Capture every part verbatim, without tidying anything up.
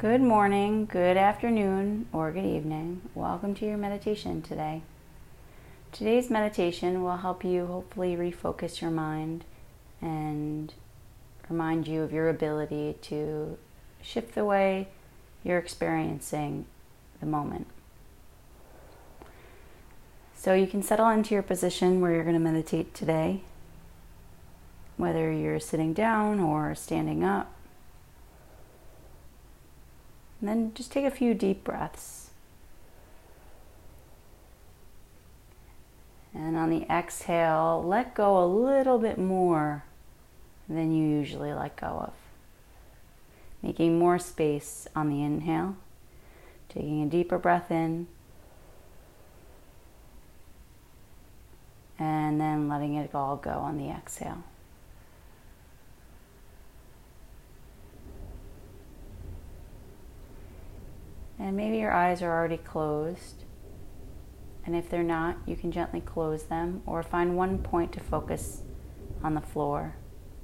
Good morning, good afternoon, or good evening. Welcome to your meditation today. Today's meditation will help you hopefully refocus your mind and remind you of your ability to shift the way you're experiencing the moment. So you can settle into your position where you're going to meditate today, whether you're sitting down or standing up. And then just take a few deep breaths. And on the exhale, let go a little bit more than you usually let go of. Making more space on the inhale, taking a deeper breath in, and then letting it all go on the exhale. And maybe your eyes are already closed. And if they're not, you can gently close them or find one point to focus on the floor.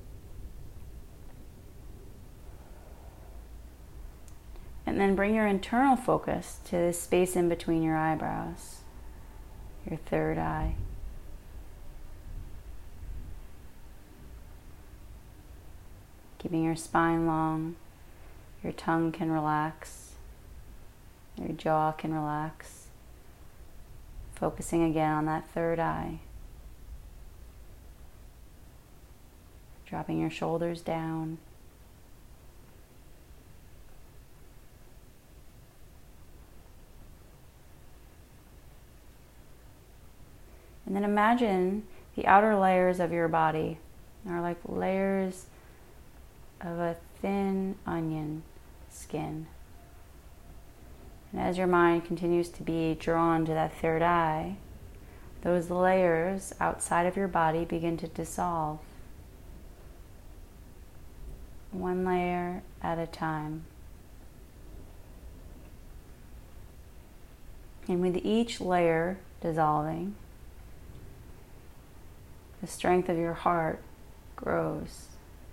And then bring your internal focus to the space in between your eyebrows, your third eye. Keeping your spine long, your tongue can relax. Your jaw can relax. Focusing again on that third eye. Dropping your shoulders down. And then imagine the outer layers of your body are like layers of a thin onion skin. And as your mind continues to be drawn to that third eye, those layers outside of your body begin to dissolve, one layer at a time. And with each layer dissolving, the strength of your heart grows.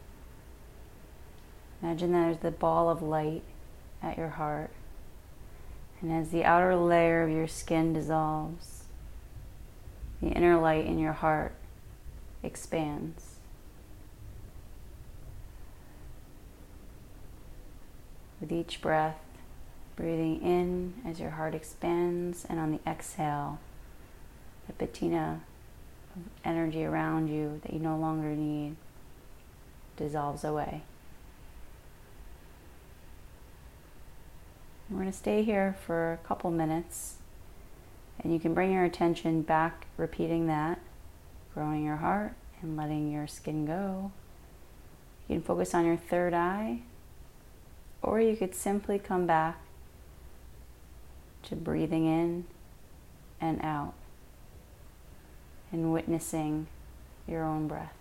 Imagine there's the ball of light at your heart. And as the outer layer of your skin dissolves, the inner light in your heart expands. With each breath, breathing in as your heart expands, and on the exhale, the patina of energy around you that you no longer need dissolves away. We're going to stay here for a couple minutes, and you can bring your attention back, repeating that, growing your heart and letting your skin go. You can focus on your third eye, or you could simply come back to breathing in and out and witnessing your own breath.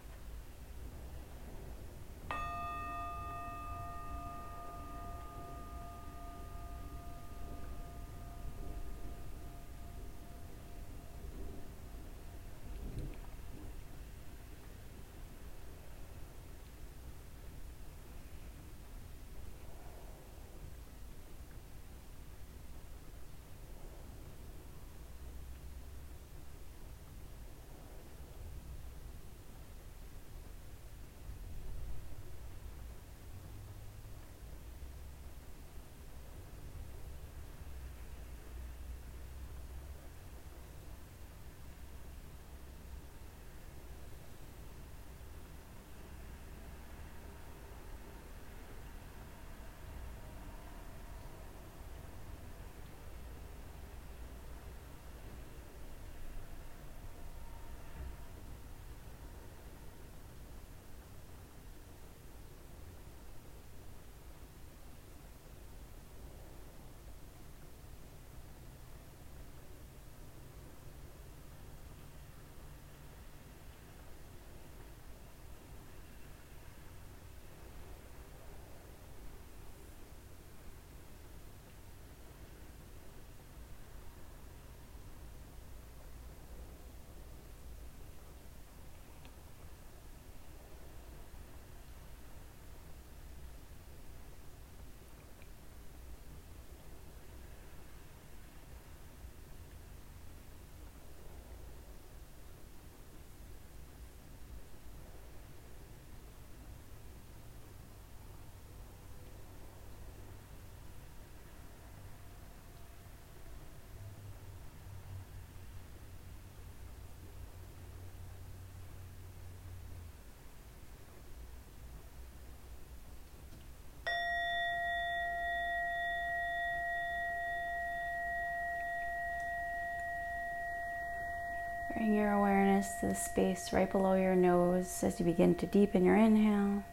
awareness to the space right below your nose as you begin to deepen your inhale.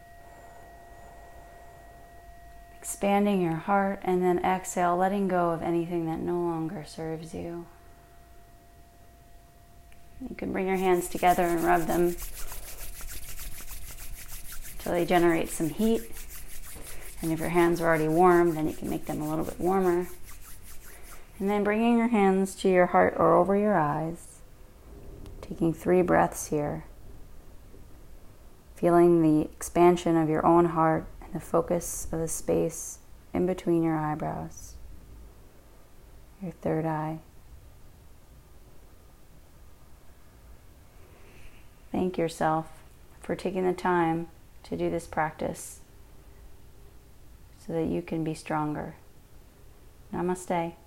Expanding your heart, and then exhale, letting go of anything that no longer serves you. You can bring your hands together and rub them until they generate some heat. And if your hands are already warm, then you can make them a little bit warmer. And then bringing your hands to your heart or over your eyes, taking three breaths here, feeling the expansion of your own heart and the focus of the space in between your eyebrows, your third eye. Thank yourself for taking the time to do this practice so that you can be stronger. Namaste.